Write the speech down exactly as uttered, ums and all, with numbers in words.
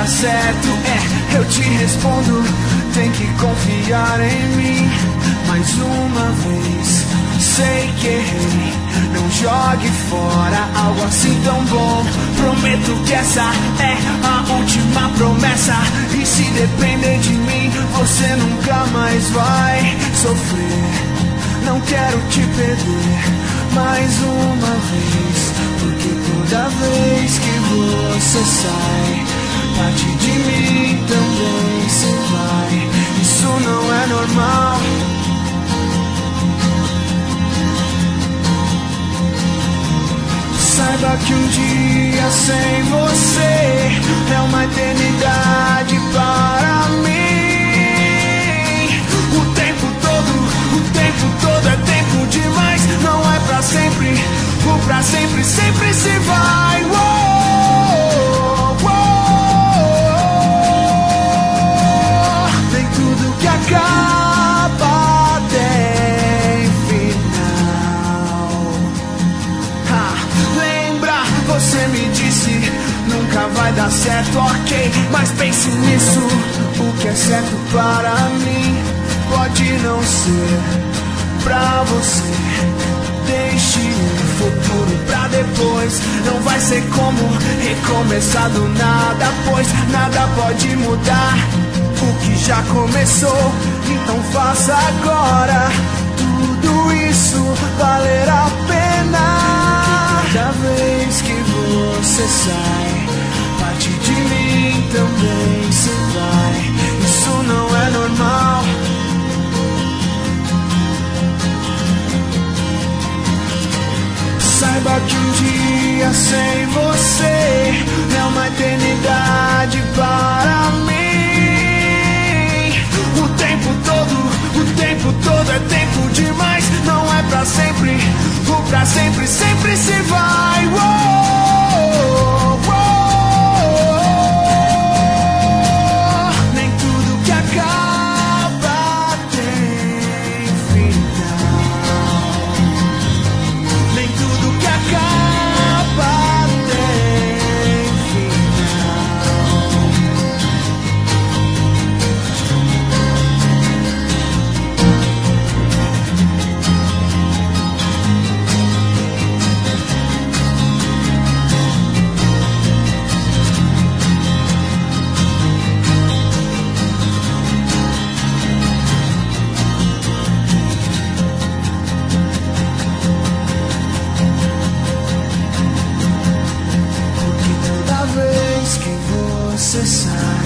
certo. É, eu te respondo, tem que confiar em mim. Mais uma vez, sei que errei. Não jogue fora algo assim tão bom. Prometo que essa é a última promessa. E se depender de mim, você nunca mais vai sofrer. Não quero te perder mais uma vez, porque toda vez que você sai, parte de mim também se vai. Isso não é normal. Saiba que um dia sem você é uma eternidade para mim. O tempo todo, o tempo todo é tempo demais. Não é pra sempre, o pra sempre sempre se vai. Uou, uou. Nem tudo que acaba tem final. Ha, lembra, você me disse, nunca vai dar certo, ok. Mas pense nisso, o que é certo para mim pode não ser pra você. Deixe o futuro pra depois. Não vai ser como recomeçar do nada, pois nada pode mudar o que já começou. Então faça agora tudo isso valer a pena. Cada vez que você sai, parte de mim também se vai. Isso não é normal. Saiba que um dia sem você é uma eternidade para mim. O tempo todo, o tempo todo é tempo demais. Não é pra sempre, o pra sempre sempre se vai. Uou, uou. Nem tudo que acaba tem final. Nem tudo que acaba tem final. Porque toda vez que você sai,